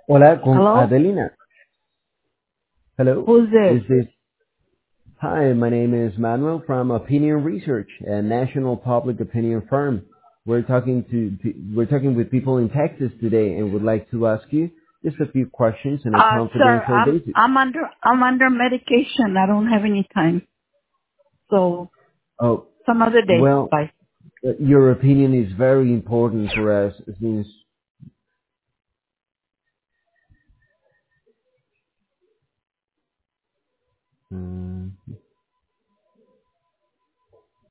Hola, con Hello? Adelina. Hello. Who's this? Is this? Hi, my name is Manuel from Opinion Research, a national public opinion firm. We're talking with people in Texas today, and would like to ask you just a few questions on a Sir, confidential basis. I'm under medication. I don't have any time. So Oh, some other day. well, Bye. your opinion is very important for us since. Hmm.